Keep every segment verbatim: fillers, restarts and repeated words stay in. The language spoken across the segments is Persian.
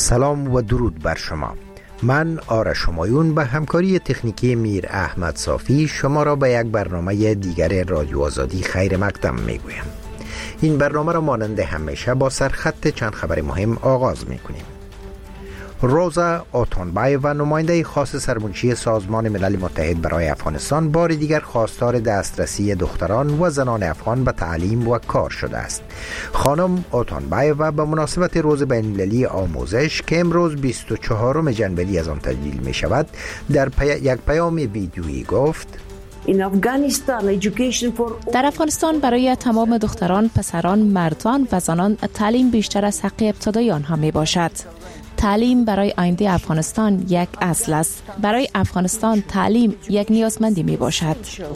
سلام و درود بر شما. من آرش همایون به همکاری تکنیکی میر احمد صافی شما را به یک برنامه دیگر رادیو آزادی خیر مقدم می گویم. این برنامه را مانند همیشه با سرخط چند خبر مهم آغاز می کنیم. روزا اوتونبای و نماینده خاص سرمنشی سازمان ملل متحد برای افغانستان بار دیگر خواستار دسترسی دختران و زنان افغان به تعلیم و کار شده است. خانم اوتونبای و به مناسبت روز بین‌المللی آموزش که امروز بیست و چهارم ژانویه از آن تجلیل می شود در پی... یک پیام ویدیویی گفت: در افغانستان برای تمام دختران، پسران، مردان و زنان تعلیم بیشتر از حق ابتدایی آنها می باشد. تعلیم برای آینده افغانستان یک اصل است. برای افغانستان تعلیم یک نیازمندی می باشد.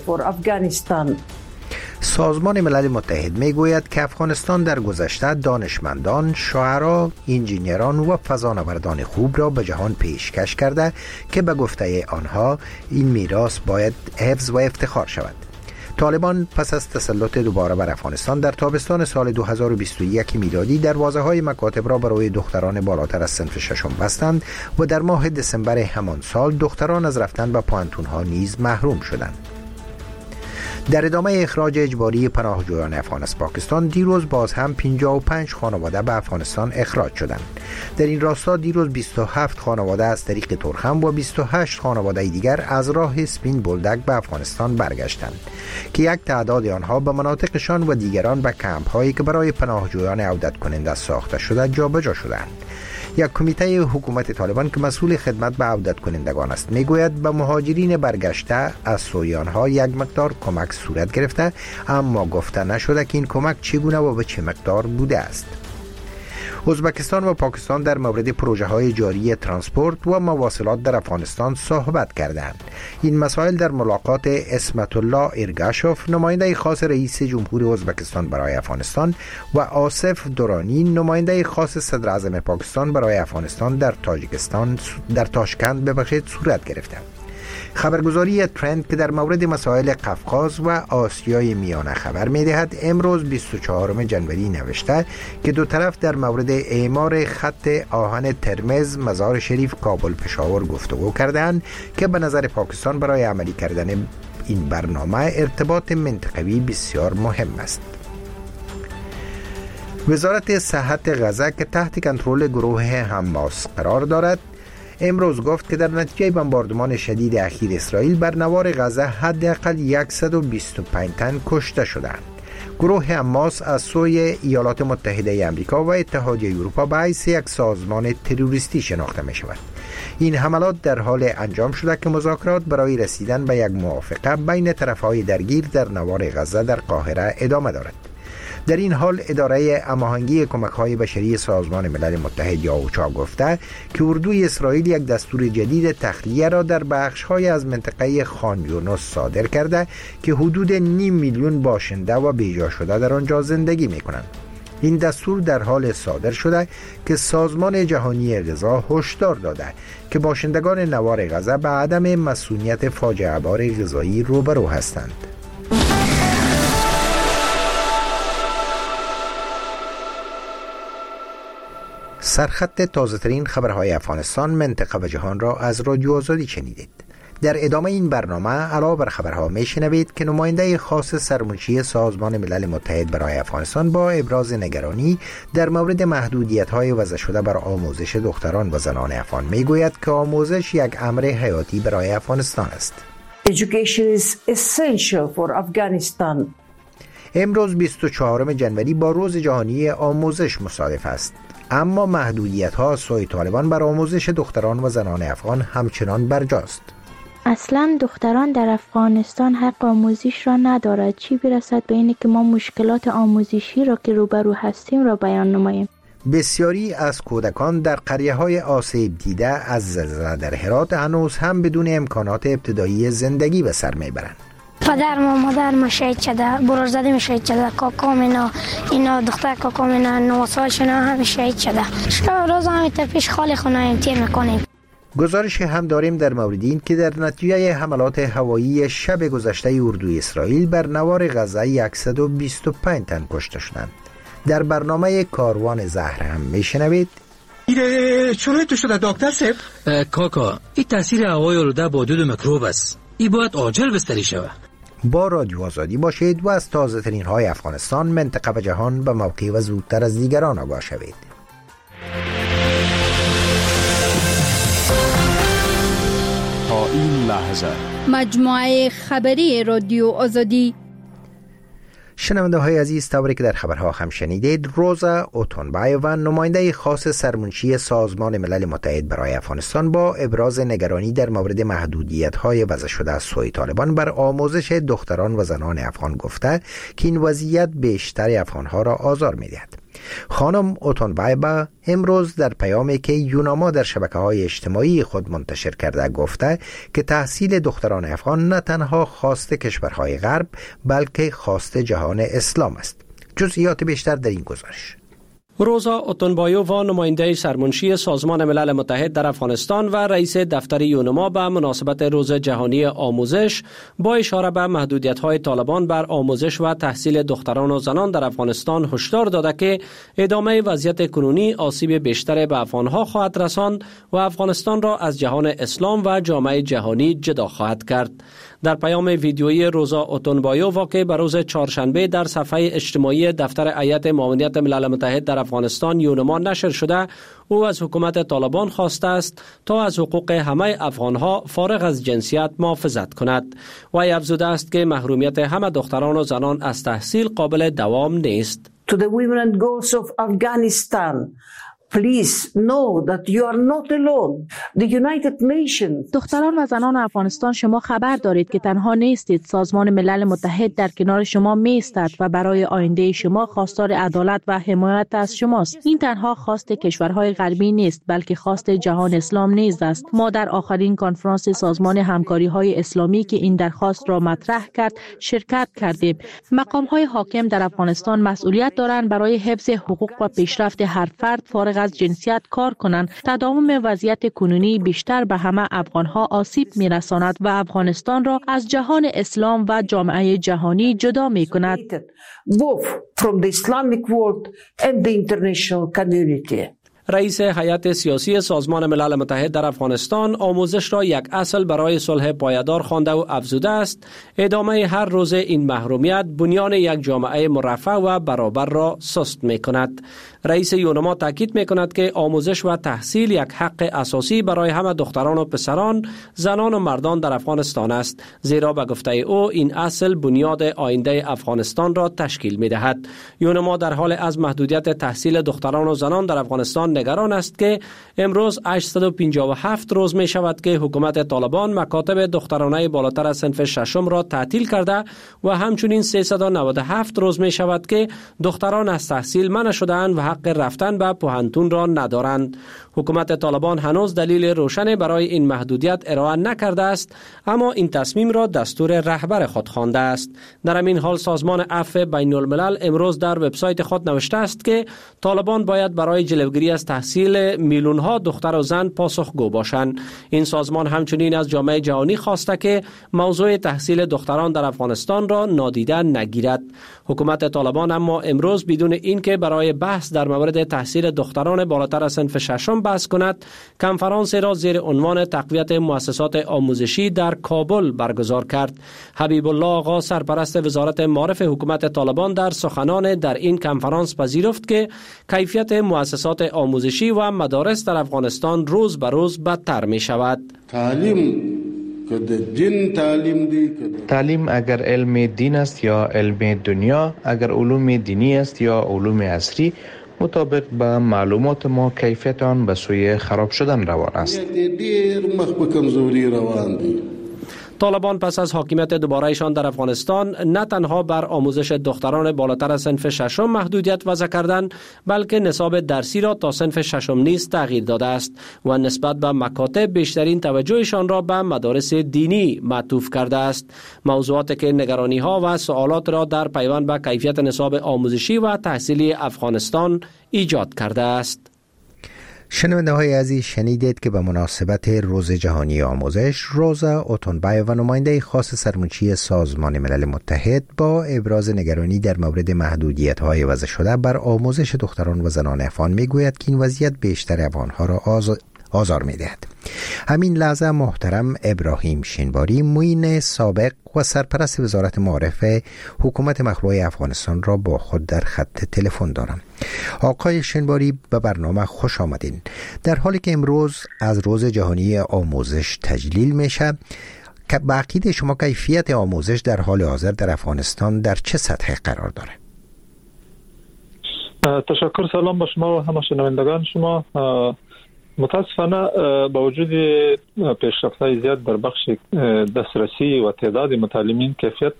سازمان ملل متحد می گوید که افغانستان در گذشته دانشمندان، شاعران، انجینران و فضانوردان خوب را به جهان پیشکش کرده که به گفته آنها این میراث باید حفظ و افتخار شود. طالبان پس از تسلط دوباره بر افغانستان در تابستان سال دو هزار و بیست و یک میلادی دروازه‌های مکاتب را برای دختران بالاتر از صنف ششم بستند و در ماه دسامبر همان سال دختران از رفتن به پوانتون‌ها نیز محروم شدند. در ادامه اخراج اجباری پناهجویان افغان از پاکستان دیروز باز هم پنجاه و پنج خانواده به افغانستان اخراج شدند. در این راستا دیروز بیست و هفت خانواده از طریق تورخم و بیست و هشت خانواده دیگر از راه سپین بولدک به افغانستان برگشتند که یک تعداد آنها به مناطقشان و دیگران به کمپ هایی که برای پناهجویان عودت کننده ساخته شده جابجا شدند. یک کمیته حکومت طالبان که مسئول خدمت به عودت کنندگان است میگوید به مهاجرین برگشته از سوی آنها یک مقدار کمک صورت گرفته، اما گفته نشده که این کمک چگونه و به چه مقدار بوده است. ازبکستان و پاکستان در مورد پروژه های جاری ترانسپورت و مواصلات در افغانستان صحبت کردند. این مسائل در ملاقات اسمت الله ارگاشوف نماینده خاص رئیس جمهور ازبکستان برای افغانستان و آصف دورانی نماینده خاص صدر اعظم پاکستان برای افغانستان در تاجیکستان در تاشکند ببخشید صورت گرفتند. خبرگزاری ترند که در مورد مسائل قفقاز و آسیای میانه خبر می‌دهد امروز بیست و چهارم ژانویه نوشته که دو طرف در مورد اعمار خط آهن ترمز مزار شریف کابل پشاور گفتگو کردند که به نظر پاکستان برای عملی کردن این برنامه ارتباط منطقوی بسیار مهم است. وزارت صحت غزه که تحت کنترل گروه حماس قرار دارد امروز گفت که در نتیجه بمباردمان شدید اخیر اسرائیل بر نوار غزه حداقل صد و بیست و پنج تن کشته شدند. گروه حماس از سوی ایالات متحده آمریکا و اتحادیه اروپا به حیث یک سازمان تروریستی شناخته می شود. این حملات در حال انجام شده که مذاکرات برای رسیدن به یک موافقه بین طرفهای درگیر در نوار غزه در قاهره ادامه دارد. در این حال اداره هماهنگی کمک‌های بشری سازمان ملل متحد یا اوچا گفته که اردوی اسرائیل یک دستور جدید تخلیه را در بخش‌های از منطقه خان یونس صادر کرده که حدود نیم میلیون باشنده و بیجا شده در آنجا زندگی می‌کنند. این دستور در حال صادر شده که سازمان جهانی غذا هشدار داده که باشندگان نوار غزه به عدم مسئولیت فاجعه بار غذایی روبرو هستند. سرخط تازه‌ترین خبرهای افغانستان، منطقه و جهان را از رادیو آزادی شنیدید. در ادامه این برنامه علاوه بر خبرها میشنوید که نماینده خاص سرمنشی سازمان ملل متحد برای افغانستان با ابراز نگرانی در مورد محدودیت‌های وضع شده بر آموزش دختران و زنان افغان میگوید که آموزش یک امر حیاتی برای افغانستان است. Education is essential for Afghanistan. امروز بیست و چهارم ژانویه با روز جهانی آموزش مصادف است. اما محدودیت‌ها از سوی طالبان بر آموزش دختران و زنان افغان همچنان برجاست. اصلا دختران در افغانستان حق آموزش را ندارد، چی برسد به اینه که ما مشکلات آموزشی را که روبرو هستیم را بیان نماییم. بسیاری از کودکان در قریه‌های آسیب دیده از زلزله در هرات هنوز هم بدون امکانات ابتدایی زندگی به سر میبرند. پدر و مادر ما شهید شده، برادرزاده ما شهید شده، کاکام اینا اینا دختر کاکام اینا نه سالشون هم شهید شده. شب روز هم تا پیش خالی خونه امتحان میکنیم. گزارش هم داریم در مورد این که در نتیجه حملات هوایی شب گذشته اردوی اسرائیل بر نوار غزه صد و بیست و پنج تن کشته شدند. در برنامه کاروان زهر هم میشنوید ایره چونه تو شده دکتر صاحب؟ کاکا این تاثیر هوای آلوده با دود میکروب است. این باید عاجل بستری شود. با رادیو آزادی باشید و از تازه ترین های افغانستان، منطقه و جهان به موقع و زودتر از دیگران آگاه شوید. تا این لحظه مجموعه خبری رادیو آزادی. شنونده های عزیز، طوری که در خبرها هم شنیدید، روزا اوتونبایووا، نماینده خاص سرمنشی سازمان ملل متحد برای افغانستان، با ابراز نگرانی در مورد محدودیت های وضع شده از سوی طالبان بر آموزش دختران و زنان افغان گفته که این وضعیت بیشتر افغان ها را آزار می دهد. خانم اوتونبایووا امروز در پیامی که یوناما در شبکه‌های اجتماعی خود منتشر کرده گفته که تحصیل دختران افغان نه تنها خواست کشورهای غرب بلکه خواست جهان اسلام است. جزئیات بیشتر در این گزارش. روزا اوتونبایووا، نماینده سرمنشی سازمان ملل متحد در افغانستان و رئیس دفتر یونما، به مناسبت روز جهانی آموزش با اشاره به محدودیت‌های طالبان بر آموزش و تحصیل دختران و زنان در افغانستان هشدار داده که ادامه وضعیت کنونی آسیب بیشتر به افغان‌ها خواهد رساند و افغانستان را از جهان اسلام و جامعه جهانی جدا خواهد کرد. در پیام ویدیویی روزا اوتونبایووا که به روز چهارشنبه در صفحه اجتماعی دفتر هیئت معاونت ملل متحد در افغانستان یونما نشر شده، او از حکومت طالبان خواسته است تا از حقوق همه افغانها فارغ از جنسیت محافظت کند و افزوده است که محرومیت همه دختران و زنان از تحصیل قابل دوام نیست. To the women and girls of Afghanistan, please know that you are not alone. The United Nations. دختران و زنان افغانستان، شما خبر دارید که تنها نیستید. سازمان ملل متحد در کنار شما می ایستد و برای آینده شما خواستار عدالت و حمایت از شماست. این تنها خواست کشورهای غربی نیست بلکه خواست جهان اسلام نیز است. ما در آخرین کنفرانس سازمان همکاری های اسلامی که این درخواست را مطرح کرد شرکت کردیم. مقام های حاکم در افغانستان مسئولیت دارند برای حفظ حقوق و پیشرفت هر فرد فارغ از جنسیت کار کنند. تداوم وضعیت کنونی بیشتر به همه افغانها آسیب می‌رساند و افغانستان را از جهان اسلام و جامعه جهانی جدا می‌کند. Both from the Islamic world and the international community. رئیس هیئت سیاسی سازمان ملل متحد در افغانستان آموزش را یک اصل برای صلح پایدار خوانده و افزوده است ادامه هر روز این محرومیت بنیان یک جامعه مرفه و برابر را سست می کند. رئیس یونما تاکید می کند که آموزش و تحصیل یک حق اساسی برای همه دختران و پسران، زنان و مردان در افغانستان است، زیرا به گفته او این اصل بنیاد آینده افغانستان را تشکیل می دهد. یونما در حال از محدودیت تحصیل دختران و زنان در افغانستان نگران است که امروز هشتصد و پنجاه و هفت روز می شود که حکومت طالبان مکاتب دخترانه بالاتر از صنف ششم را تعطیل کرده و همچنین سیصد و نود و هفت روز می شود که دختران از تحصیل منع شده‌اند و حق رفتن به پوهنتون را ندارند. حکومت طالبان هنوز دلیل روشنی برای این محدودیت ارائه نکرده است، اما این تصمیم را دستور رهبر خود خوانده است. در همین حال سازمان عفو بین الملل امروز در وبسایت خود نوشته است که طالبان باید برای جلوگیری از تحصیل میلیون‌ها دختر و زن پاسخگو باشند. این سازمان همچنین از جامعه جهانی خواسته که موضوع تحصیل دختران در افغانستان را نادیده نگیرد. حکومت طالبان اما امروز بدون اینکه برای بحث در مورد تحصیل دختران بالاتر از صنف ششم بحث کند، کنفرانس را زیر عنوان تقویت مؤسسات آموزشی در کابل برگزار کرد. حبیب الله آقا، سرپرست وزارت معارف حکومت طالبان، در سخنان در این کنفرانس پذیرفت که کیفیت مؤسسات آموزشی و مدارس در افغانستان روز به روز بدتر می شود. تعلیم تعلیم اگر علم دین است یا علم دنیا، اگر علوم دینی است یا علوم عصری، مطابق به معلومات ما کیفیت آن به سوی خراب شدن روان است. طالبان پس از حاکمیت دوباره‌شان در افغانستان نه تنها بر آموزش دختران بالاتر از صنف ششم محدودیت وضع کردند، بلکه نصاب درسی را تا صنف ششم نیز تغییر داده است و نسبت به مکاتب بیشترین توجهشان را به مدارس دینی معطوف کرده است. موضوعاتی که نگرانی‌ها و سوالات را در پیوند به کیفیت نصاب آموزشی و تحصیلی افغانستان ایجاد کرده است. شنونده های عزیز، شنیدید که به مناسبت روز جهانی آموزش، روزا اوتونبای و نماینده خاص سرمنشی سازمان ملل متحد با ابراز نگرانی در مورد محدودیت های وضع شده بر آموزش دختران و زنان افغان میگوید که این وضعیت بیشتر افغانها را آز... آزار میدهد. همین لحظه محترم ابراهیم شنواری، معین سابق و سرپرست وزارت معارف حکومت مخلوع افغانستان را با خود در خط تلفن دارم. آقای شنواری، به برنامه خوش آمدین. در حالی که امروز از روز جهانی آموزش تجلیل میشه، که به عقیده شما کیفیت آموزش در حال حاضر در افغانستان در چه سطحی قرار داره؟ تشکر. سلام با شما و همه شنوندگان شما. متاسفانه با وجود پیشرفت‌های زیاد در بخش دسترسی و تعداد متعلمین، کیفیت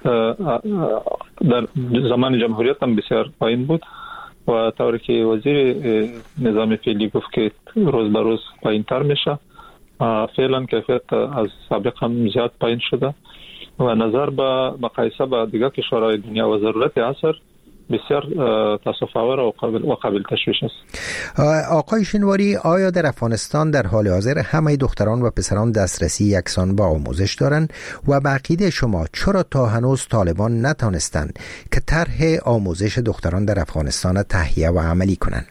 در زمان جمهوریت هم بسیار پایین بود و طوری که وزیر نظام فعلی گفت که روز به روز پایین تر میشه. فعلا کیفیت از سابق هم زیاد پایین شده و نظر به مقایسه با دیگر کشورهای دنیا و ضرورت عصر بسیار تاسف‌آور و قابل و قابل تشویش است. آقای شنواری، آیا در افغانستان در حال حاضر همه دختران و پسران دسترسی یکسان با آموزش دارند و به عقیده شما چرا تا هنوز طالبان نتانستند که طرح آموزش دختران در افغانستان تهیه و عملی کنند؟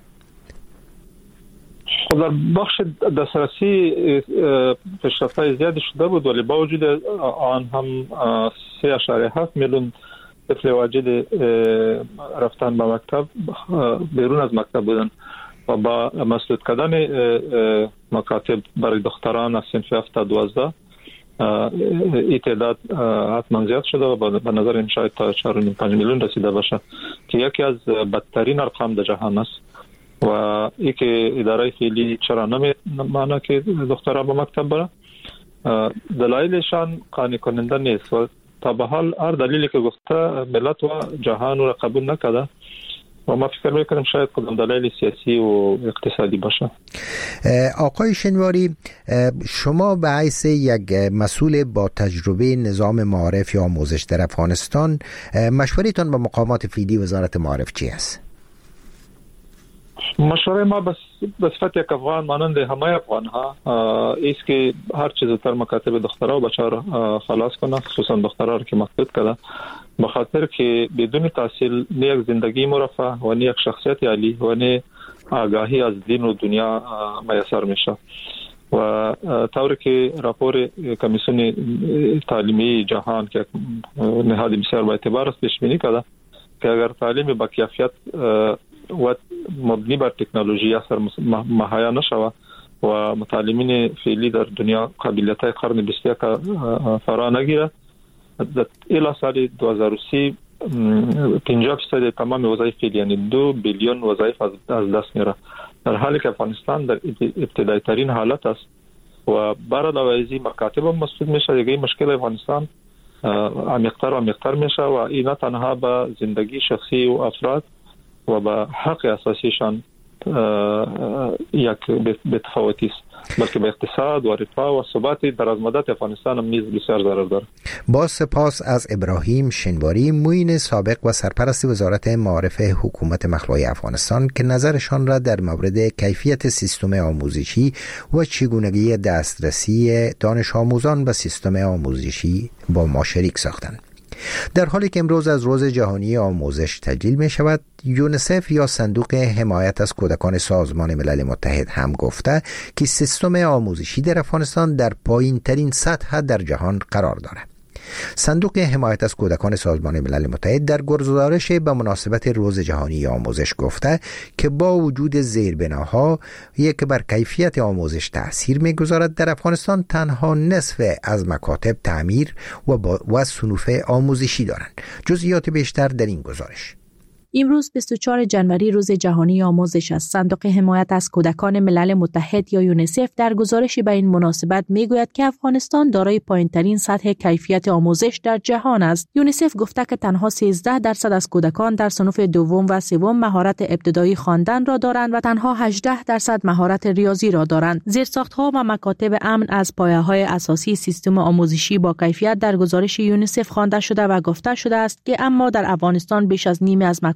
در بخش دسترسی پیشرفت‌های زیادی شده بود، ولی با وجود آن هم سه اشاریه هفت میلیون طفل واجد رفتن به مکتب بیرون از مکتب بودن و با مسدود کردن مکاتب برای دختران از صنف هفت تا دوازده این تعداد حتما زیاد شده و به نظر این شاید تا چهار و نیم پنج میلیون رسیده باشه که یکی از بدترین ارقام در جهان است و ای که اداره فعلی چرا نمی‌مانه که دختران به مکتب بره. دلایلشان قانع کننده نیست و تا به حال هر دلیلی که گفته ملت و جهان را قبول نکرده و ما فکر میکنم شاید کدام دلیل سیاسی و اقتصادی باشه. آقای شنواری، شما به حیث یک مسئول با تجربه نظام معارف یا آموزش در افغانستان، مشورتان به مقامات فعلی وزارت معارف چی است؟ مشوره ما بس به صفت یک افغان مانند همه افغان ها است که هر چیز تر مکاتب دخترها و بچه ها خلاص کنه، خصوصا دخترها را که محدود کرده، به خاطر که بدون تحصیل نه یک زندگی مرفه و نه یک شخصیت عالی و نه آگاهی از دین و دنیا میسر میشه و طوری که راپور کمیسیون تعلیمی جهان که نهاد بسیار با اعتبار است پیش بینی کرده که اگر تعلیم با کیفیت و مبنی بر تکنولوژی اثر مهیا نشوه و متعلمین فعلی در دنیا قابلیت‌های قرن بیست و یک فرا نگیره، الی سال دو هزار و سی پنجاه درصد تمام وظایف فعلی یعنی دو بیلیون وظایف از دست میره، در حالی که افغانستان در ابتدایی ترین حالت است و برای دوازی مکاتب هم مسدود میشه. دیگه مشکل افغانستان عمیق‌تر و عمیق‌تر میشه و این نه تنها به زندگی شخصی و افراد و به حق اساسیشان یک بتفاوتی است، بلکه به اقتصاد و رفاه و ثبات درازمدت افغانستان هم نیز بسیار ضرر داره. با سپاس از ابراهیم شنواری، معین سابق و سرپرست وزارت معارف حکومت مخلوع افغانستان، که نظرشان را در مورد کیفیت سیستم آموزشی و چگونگی دسترسی دانش آموزان به سیستم آموزشی با ما شریک ساختند. در حالی که امروز از روز جهانی آموزش تجلیل می شود، یونیسف یا صندوق حمایت از کودکان سازمان ملل متحد هم گفته که سیستم آموزشی در افغانستان در پایین ترین سطح در جهان قرار دارد. صندوق حمایت از کودکان سازمان ملل متحد در گزارش به مناسبت روز جهانی آموزش گفته که با وجود زیربناها یک بر کیفیت آموزش تأثیر می‌گذارد، در افغانستان تنها نصف از مکاتب تعمیر و و صنوف آموزشی دارند. جزئیات بیشتر در این گزارش. امروز بیست و چهارم جنوری روز جهانی آموزش است. صندوق حمایت از کودکان ملل متحد یا یونیسف در گزارشی به این مناسبت میگوید که افغانستان دارای پایین‌ترین سطح کیفیت آموزش در جهان است. یونیسف گفته که تنها سیزده درصد از کودکان در صنوف دوم و سوم مهارت ابتدایی خواندن را دارند و تنها هجده درصد مهارت ریاضی را دارند. زیرساخت‌ها و مکاتب امن از پایه‌های اساسی سیستم آموزشی با کیفیت در گزارش یونیسف خوانده شده و گفته شده است که اما در افغانستان بیش از نیم از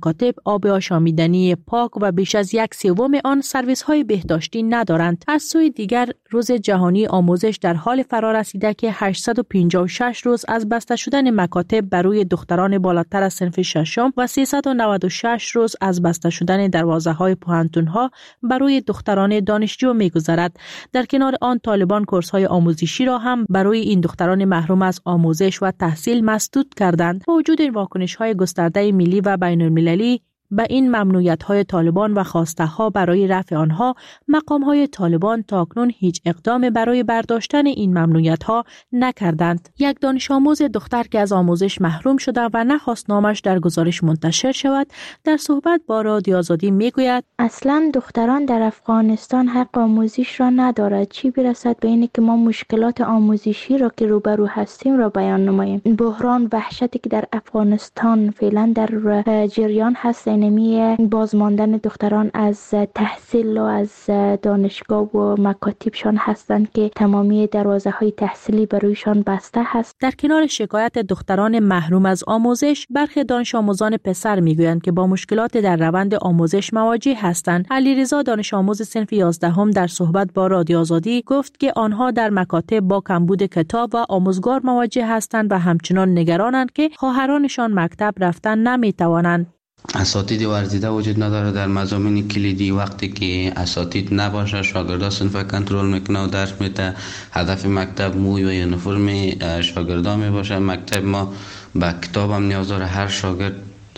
مکاتب آب آشامیدنی پاک و بیش از یک سوم آن سرویس های بهداشتی ندارند. از سوی دیگر روز جهانی آموزش در حال فرا رسیده که هشتصد و پنجاه و شش روز از بسته شدن مکاتب برای دختران بالاتر از صنف ششم و سیصد و نود و شش روز از بسته شدن دروازه های پوهنتون ها برای دختران دانشجو می‌گذرد. در کنار آن طالبان کورس های آموزشی را هم برای این دختران محروم از آموزش و تحصیل مسدود کردند. با وجود این واکنش های گسترده ملی و بین المللی به این ممنوعیت‌های طالبان و خواسته‌ها برای رفع آنها، مقام‌های طالبان تاکنون هیچ اقدام برای برداشتن این ممنوعیت‌ها نکردند. یک دانش آموز دختر که از آموزش محروم شده و نخواست نامش در گزارش منتشر شود، در صحبت با رادیو آزادی میگوید: اصلاً دختران در افغانستان حق آموزش را ندارد، چی برسد به اینکه که ما مشکلات آموزشی را که روبرو هستیم را بیان نماییم. بحران وحشتی که در افغانستان فعلا در جریان هست، نمی بازماندن دختران از تحصیل و از دانشگاه و مکاتبشان هستند که تمامی دروازه های تحصیلی برویشان بسته هست. در کنار شکایت دختران محروم از آموزش، برخی دانش آموزان پسر میگویند که با مشکلات در روند آموزش مواجه هستند. علیرضا دانش آموز صنف یازدهم در صحبت با رادیو آزادی گفت که آنها در مکاتب با کمبود کتاب و آموزگار مواجه هستند و همچنان نگرانند که خواهرانشان مکتب رفتن نمیتوانند. اساتید ورزیده وجود نداره در مضامین کلیدی. وقتی که اساتید نباشه، شاگردا صنف کنترل میکنه و درس میده. هدف مکتب موی و یونیفرم شاگردا میباشه. مکتب ما به کتاب هم نیاز داره. هر شاگرد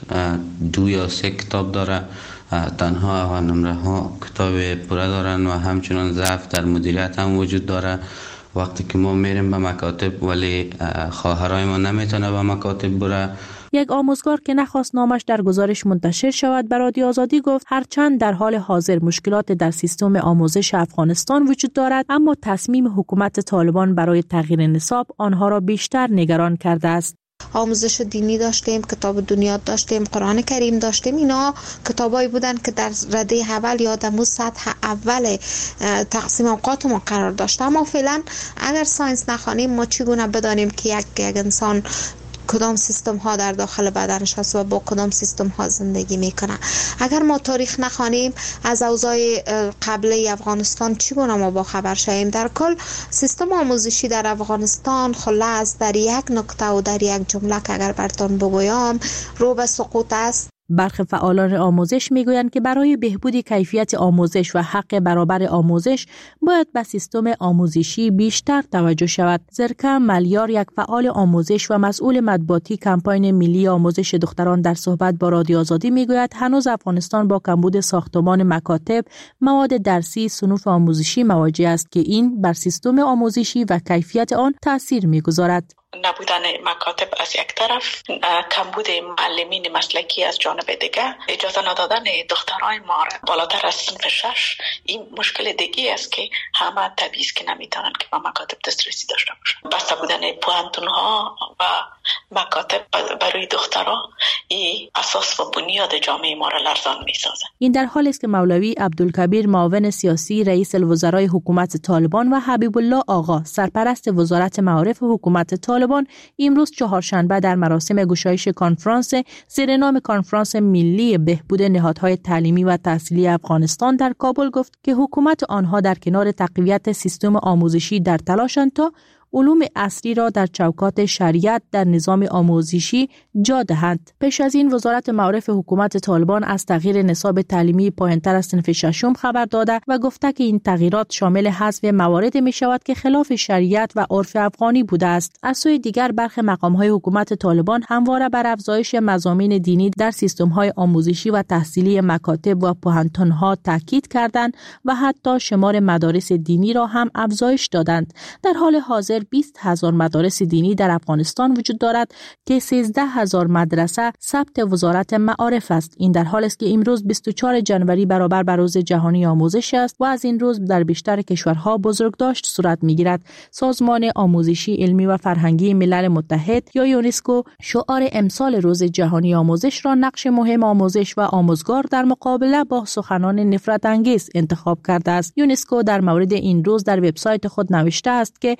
دو یا سه کتاب داره. تنها و نمره ها کتاب پوره دارن و همچنان ضعف در مدیریت هم وجود داره. وقتی که ما میریم به مکاتب ولی خواهرای ما نمیتونه به مکاتب بره. یک آموزگار که نخواست نامش در گزارش منتشر شود به رادیو آزادی گفت هرچند در حال حاضر مشکلات در سیستم آموزش افغانستان وجود دارد، اما تصمیم حکومت طالبان برای تغییر نصاب آنها را بیشتر نگران کرده است. آموزش دینی داشتیم، کتاب دنیا داشتیم، قرآن کریم داشتیم. اینا کتابایی بودن که در رده اول یا در سطح اول تقسیم اوقات ما قرار داشت. اما فعلا اگر ساینس نخوانیم ما چگونه بدانیم که یک, یک انسان کدام سیستم ها در داخل بدنش هست و با کدام سیستم ها زندگی میکنه؟ اگر ما تاریخ نخوانیم از اوضاع قبلی افغانستان چگونه ما با خبر شویم؟ در کل سیستم آموزشی در افغانستان خلاص در یک نکته و در یک جمله که اگر براتون بگویم رو به سقوط است. برخی فعالان آموزش میگویند که برای بهبود کیفیت آموزش و حق برابر آموزش باید به سیستم آموزشی بیشتر توجه شود. زرکه ملیار، یک فعال آموزش و مسئول مطبوعاتی کمپاین ملی آموزش دختران در صحبت با رادیو آزادی میگوید هنوز افغانستان با کمبود ساختمان مکاتب، مواد درسی، صنوف آموزشی مواجه است که این بر سیستم آموزشی و کیفیت آن تاثیر میگذارد. نبودن مکاتب از یک طرف، کمبود معلمین مسلکی از جانب دیگه، اجازه ندادن دخترای ما بالاتر از صنف شش، این مشکل دیگه است که همه طبیعی است که نمیتونن که با مکاتب دسترسی داشته باشن. بسته بودن پوهنتون ها و مکاتب برای دخترها این اساس و بنیاد جامعه ما را لرزان میسازه. این در حالی است که مولوی عبدالکبیر، معاون سیاسی رئیس الوزرای حکومت طالبان و حبیب الله آقا، سرپرست وزارت معارف حکومت طالبان، امروز چهارشنبه در مراسم گشایش کنفرانس زیر نام کنفرانس ملی بهبود نهادهای تعلیمی و تحصیلی افغانستان در کابل گفت که حکومت آنها در کنار تقویت سیستم آموزشی در تلاشند تا علوم عصری را در چوکات شریعت در نظام آموزشی جا دهند. پیش از این وزارت معارف حکومت طالبان از تغییر نصاب تعلیمی پایین‌تر از صنف ششم خبر داده و گفته که این تغییرات شامل حذف موارد می شود که خلاف شریعت و عرف افغانی بوده است. از سوی دیگر برخی مقام‌های حکومت طالبان همواره بر افزایش مضامین دینی در سیستم‌های آموزشی و تحصیلی مکاتب و پوهنتون‌ها تاکید کردند و حتی شمار مدارس دینی را هم افزایش دادند. در حال حاضر بیست هزار مدارس دینی در افغانستان وجود دارد که سیزده هزار مدرسه ثبت وزارت معارف است. این در حالی است که امروز بیست و چهارم ژانویه برابر با روز جهانی آموزش است و از این روز در بیشتر کشورها بزرگداشت صورت می‌گیرد. سازمان آموزشی، علمی و فرهنگی ملل متحد یا یونسکو شعار امسال روز جهانی آموزش را نقش مهم آموزش و آموزگار در مقابله با سخنان نفرت انگیز انتخاب کرده است. یونسکو در مورد این روز در وبسایت خود نوشته است که سخنان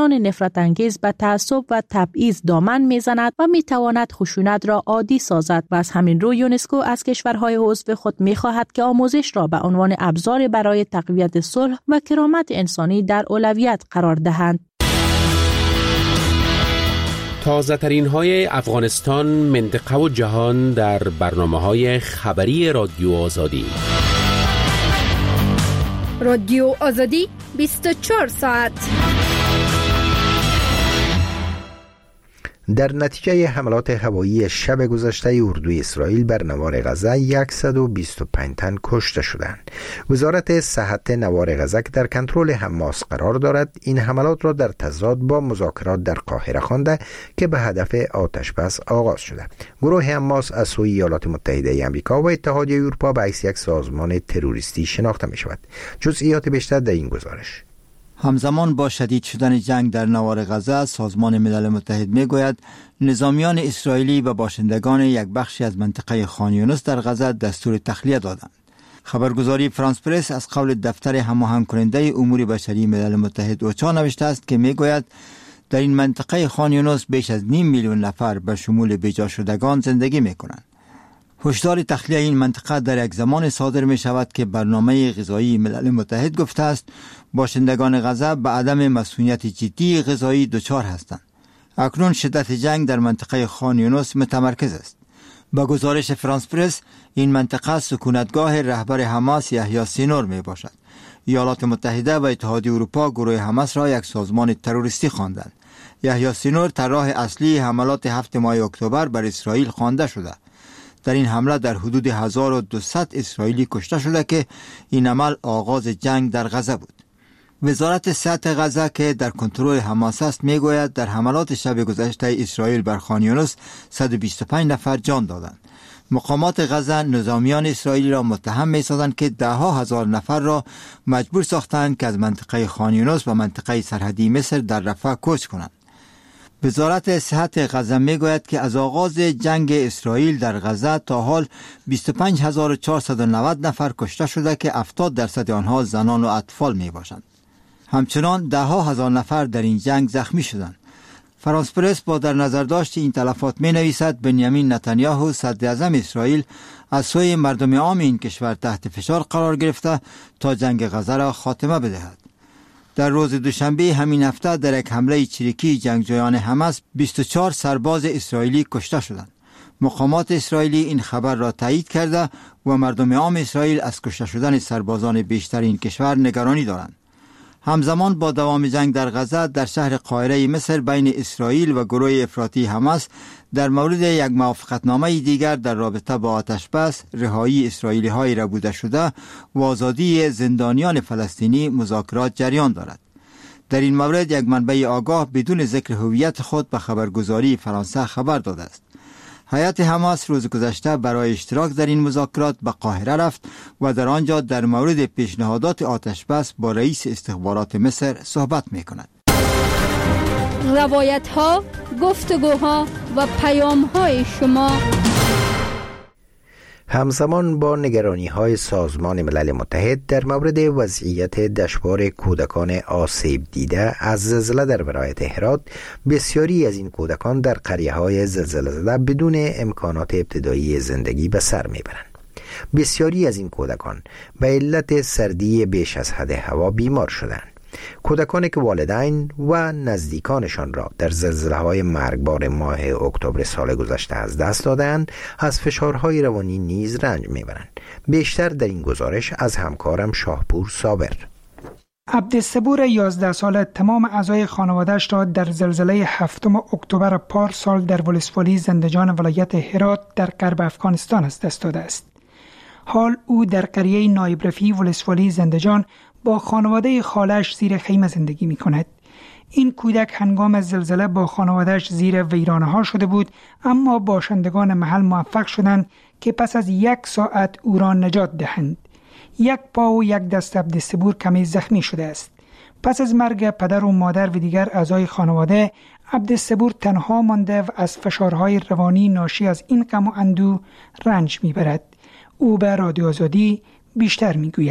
بیان نفرت انگیز به تعصب و تبعیض دامن میزند و میتواند خشونت را عادی سازد و از همین رو یونسکو از کشورهای عضو خود میخواهد که آموزش را به عنوان ابزار برای تقویت صلح و کرامت انسانی در اولویت قرار دهند. تازه ترین های افغانستان، منطقه و جهان در برنامه های خبری رادیو آزادی. رادیو آزادی بیست و چهار ساعت. در نتیجه حملات هوایی شب گذشته اردوی اسرائیل بر نوار غزه صد و بیست و پنج تن کشته شدند. وزارت صحت نوار غزه که در کنترل حماس قرار دارد این حملات را در تضاد با مذاکرات در قاهره خوانده که به هدف آتش بس آغاز شده. گروه حماس از سوی ایالات متحده آمریکا و اتحادیه اروپا به حیث یک سازمان تروریستی شناخته می شود. جزئیات بیشتر در این گزارش. همزمان با شدید شدن جنگ در نوار غزه، سازمان ملل متحد می گوید نظامیان اسرائیلی به باشندگان یک بخشی از منطقه خان یونس در غزه دستور تخلیه دادند. خبرگزاری فرانس پرس از قول دفتر هماهنگ کننده امور بشری ملل متحد اوچا نوشته است که می گوید در این منطقه خان یونس بیش از نیم میلیون نفر به شمول بیجا شدگان زندگی می کنند. هشدار تخلیه این منطقه در یک زمان صادر می شود که برنامه غذایی ملل متحد گفته است باشندگان غزه به عدم مسئولیت جدی غذایی دچار هستند. اکنون شدت جنگ در منطقه خان یونس متمرکز است. با گزارش فرانس پرس این منطقه سکونتگاه رهبر حماس یحیی سینور می باشد. ایالات متحده و اتحادیه اروپا گروه حماس را یک سازمان تروریستی خواندند. یحیی سینور طراح اصلی حملات هفت ماه اکتبر بر اسرائیل خوانده شده. در این حمله در حدود هزار و دویست اسرائیلی کشته شده که این عمل آغاز جنگ در غزه بود. وزارت صحت غزه که در کنترل حماس است میگوید در حملات شب گذشته اسرائیل بر خان یونس صد و بیست و پنج نفر جان دادند. مقامات غزه نظامیان اسرائیلی را متهم می‌سازند که ده ها هزار نفر را مجبور ساختند که از منطقه خان یونس و منطقه سرحدی مصر در رفح کوچ کنند. وزارت صحت غزه میگوید که از آغاز جنگ اسرائیل در غزه تا حال بیست و پنج هزار و چهارصد و نود نفر کشته شده که هفتاد درصد آنها زنان و اطفال می باشند. همچنان ده ها هزار نفر در این جنگ زخمی شدند. فرانس پرس با در نظر داشت این تلفات می نویسد بنیامین نتانیاهو صدر اعظم اسرائیل از سوی مردم عام این کشور تحت فشار قرار گرفته تا جنگ غزه را خاتمه بدهد. در روز دوشنبه همین هفته در یک حمله چریکی جنگجویان حماس بیست و چهار سرباز اسرائیلی کشته شدند. مقامات اسرائیلی این خبر را تایید کرده و مردم عام اسرائیل از کشته شدن سربازان بیشتر این کشور نگرانی دارند. همزمان با دوام جنگ در غزه در شهر قاهره مصر بین اسرائیل و گروه افراطی حماس در مورد یک موافقتنامه دیگر در رابطه با آتش بس، رهایی اسرائیلی های ربوده شده و آزادی زندانیان فلسطینی مذاکرات جریان دارد. در این مورد یک منبع آگاه بدون ذکر هویت خود به خبرگزاری فرانسه خبر داده است. هیئت حماس روز گذشته برای اشتراک در این مذاکرات به قاهره رفت و در آنجا در مورد پیشنهادات آتش بس با رئیس استخبارات مصر صحبت می کند. روایت ها، گفتگوها و پیام های شما. همزمان با نگرانی های سازمان ملل متحد در مورد وضعیت دشوار کودکان آسیب دیده از زلزله در ولایت هرات، بسیاری از این کودکان در قریه های زلزله زده بدون امکانات ابتدایی زندگی به سر میبرند. بسیاری از این کودکان به علت سردی بیش از حد هوا بیمار شدند. کودکانی که والدین و نزدیکانشان را در زلزله‌های مرگبار ماه اکتبر سال گذشته از دست دادند، از فشارهای روانی نیز رنج میبرند. بیشتر در این گزارش از همکارم شاهپور صابر. عبدالصبور یازده ساله تمام اعضای خانواده‌اش را در زلزله هفتم اکتبر پارسال در ولسوالی زندجان ولایت هرات در غرب افغانستان از دست داده است. حال او در قریه نایب رفیع ولسوالی زندجان با خانواده خالش زیر خیمه زندگی می کند. این کودک هنگام زلزله با خانوادهش زیر ویرانه ها شده بود، اما باشندگان محل موفق شدند که پس از یک ساعت او را نجات دهند. یک پا و یک دست عبدالصبور کمی زخمی شده است. پس از مرگ پدر و مادر و دیگر اعضای خانواده، عبدالصبور تنها مانده و از فشارهای روانی ناشی از این غم و اندوه رنج می برد. او به رادیو آزادی بیشتر می گوید.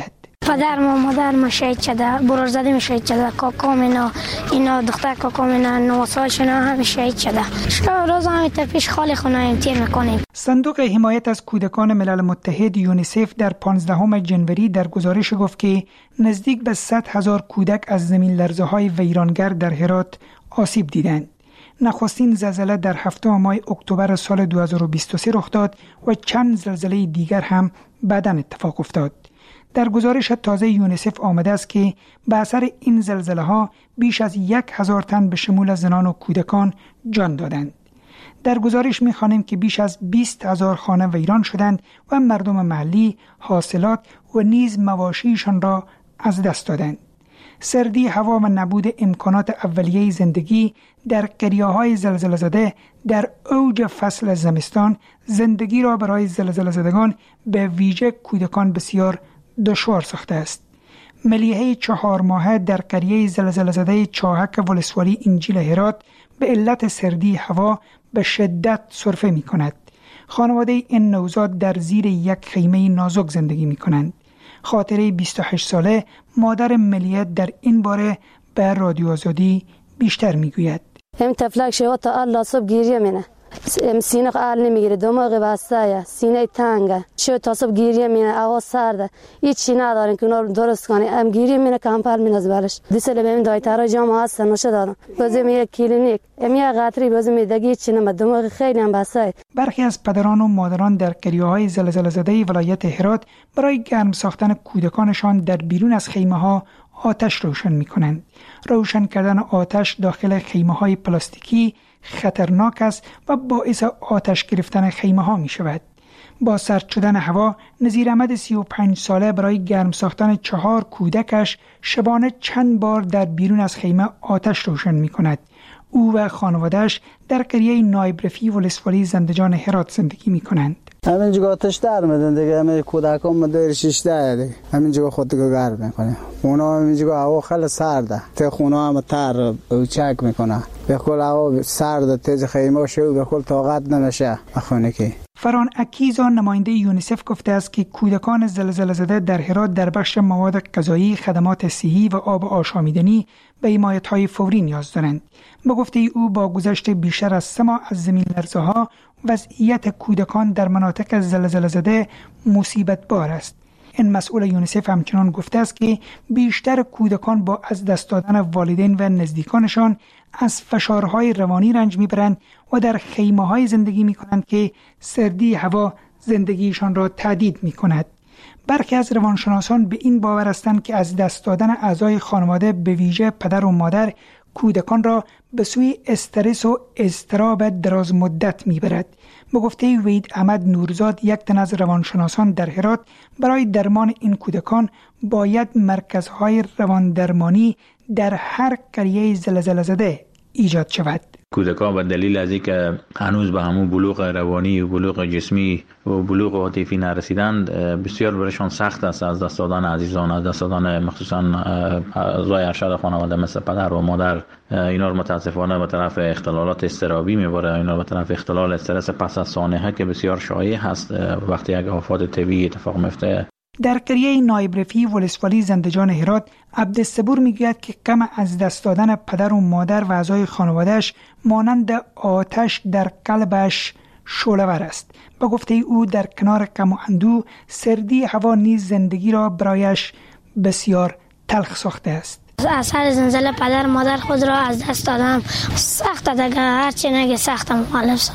پدر و مادر ما شهید شده، برادر ما شهید شده، کاکام اینا اینا دختر کاکام اینا نه سالشون هم شهید شده. شب روز هم تپش خالی خونه تیر میکنیم. صندوق حمایت از کودکان ملل متحد یونیسف در پانزدهم ژانویه در گزارش گفت که نزدیک به صد هزار کودک از زمین لرزه‌های ویرانگر در هرات آسیب دیدند. نخستین زلزله در هفتم ماه اکتبر سال دو هزار و بیست و سه رخ داد و چند زلزله دیگر هم بعداً اتفاق افتاد. در گزارش تازه یونیسف آمده است که به اثر این زلزله ها بیش از یک هزار تن به شمول زنان و کودکان جان دادند. در گزارش می‌خوانیم که بیش از بیست هزار خانه ویران شدند و مردم محلی حاصلات و نیز مواشیشان را از دست دادند. سردی هوا و نبود امکانات اولیه زندگی در قریه‌های زلزله زده در اوج فصل زمستان زندگی را برای زلزله زدگان به ویژه کودکان بسیار دشوار ساخته است. ملیحه چهار ماهه در قریه زلزله زده چاهک ولسوالی انجیل هرات به علت سردی هوا به شدت سرفه می کند. خانواده این نوزاد در زیر یک خیمه نازک زندگی می کنند. خاطره بیست و هشت ساله مادر ملیحه در این باره به رادیو آزادی بیشتر می گوید. هم تفلک شو تا الله صبح گیریه مینه. سینه قال نمیگیره، دماغ بسته، سینه تنگه، شو تا صبح گیریه مینه، هوا سرده، هیچی ندارن که اونا رو درست کنه. ام گیریه مینه کمپل مینه از بالش. دیسل بهم دایتارا جام هست نوشه دادم. بازم یک کلینیک، ام یک قطری بازم دیگه هیچی نمیده، دماغ خیلی هم بسته. برخی از پدران و مادران در قریه‌های زلزله زده ولایت هرات برای گرم ساختن کودکانشان در بیرون از خیمه‌ها آتش روشن می‌کنند. روشن کردن آتش داخل خیمه‌های پلاستیکی خطرناک است و باعث آتش گرفتن خیمه ها می شود. با سرد شدن هوا نظیر احمد سی و پنج ساله برای گرم ساختن چهار کودکش شبانه چند بار در بیرون از خیمه آتش روشن می کند. او و خانوادهش در قریه نایبرفی ولسوالی زندجان هرات زندگی می کنند. همین جگه آتش در میدن دیگه، همین کودکان مدیر شیشته دیگه، همین جگه خود دیگه گرم میکنه. اونا همین جگه هوا خیلی سرده، ته خونه هم تر چک میکنه، به کل هوا سرده، تیز خیمه شو به کل طاقت نمیشه بخونه که. فران اکیزا نماینده یونیسف گفته است که کودکان زلزله زده در هرات در بخش مواد غذایی، خدمات صحی و آب آشامیدنی به حمایت‌های فوری نیاز دارند. با گفته او با گذشت بیشتر از سه ماه از زمین لرزه‌ها وضعیت کودکان در مناطق زلزله زده مصیبت بار است. این مسئول یونیسف همچنان گفته است که بیشتر کودکان با از دست دادن والدین و نزدیکانشان از فشارهای روانی رنج میبرند و در خیمه‌های زندگی میکنند که سردی هوا زندگیشان را تهدید میکند. برخی از روانشناسان به این باور هستند که از دست دادن اعضای خانواده به ویژه پدر و مادر کودکان را به سوی استرس و اضطراب دراز مدت میبرد. به گفته وحید احمد نورزاد، یک تن از روانشناسان در هرات، برای درمان این کودکان باید مرکزهای رواندرمانی در هر قریه زلزله زده ایجاد شود. کودکان به دلیل از اینکه هنوز به همون بلوغ روانی و بلوغ جسمی و بلوغ عاطفی نرسیدند، بسیار برایشان سخت است از دست دادن عزیزان، از دست دادن مخصوصا اعضای ارشد خانواده مثل پدر و مادر. اینا رو متاسفانه به طرف اختلالات اضطرابی میبره، اینا به طرف اختلال استرس پس از سانحه که بسیار شایع هست وقتی یک آفات طبیعی اتفاق میفته. در قریه نایبرفی ولسوالی زندجان هرات، عبدالصبور میگوید که غم از دست دادن پدر و مادر و اعضای خانواده‌اش مانند آتش در قلبش شعله‌ور است. با گفته او در کنار غم و اندوه، سردی هوا نیز زندگی را برایش بسیار تلخ ساخته است. اثر زلزله پدر مادر خود را از دست دادم. سخت دیگه، هرچی نگه سختم مخالف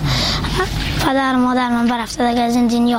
پدر مادر من برفته دیگه از این دنیا.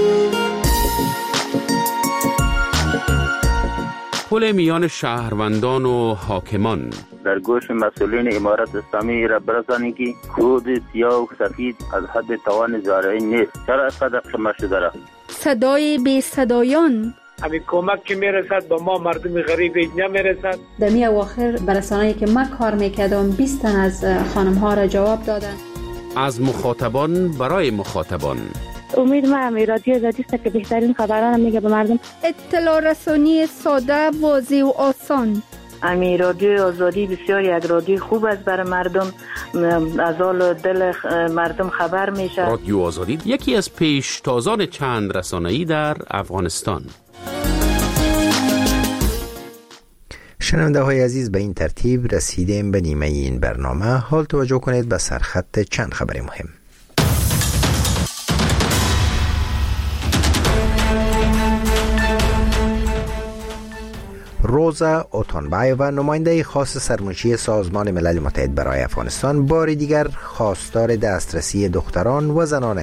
پل میان شهروندان و حاکمان. در گوش مسئولین امارت اسلامی را برسانید که کود سیاه و سفید از حد توان زارعی نیست. چرا اینقدر قمه شده را؟ صدای بی صدایان. همین کمک که میرسد به ما مردم غریب نمیرسد. در می اواخر برسانه‌ای که من کار میکردم بیست تن از خانم ها را جواب دادن. از مخاطبان برای مخاطبان. امید ما هم رادیو آزادی است که بهترین خبران میگه به مردم. اطلاع رسانی ساده، واضح و آسان. امی رادیو آزادی بسیار یک رادیو خوب است برای مردم، از حال دل مردم خبر میشه. رادیو آزادی یکی از پیشتازان چند رسانه‌ای در افغانستان. شنونده های عزیز، به این ترتیب رسیدیم به نیمه این برنامه. حال توجه کنید به سرخط چند خبر مهم. روزا اوتانبایووا، نماینده خاص سرمنشی سازمان ملل متحد برای افغانستان، بار دیگر خواستار دسترسی دختران و زنان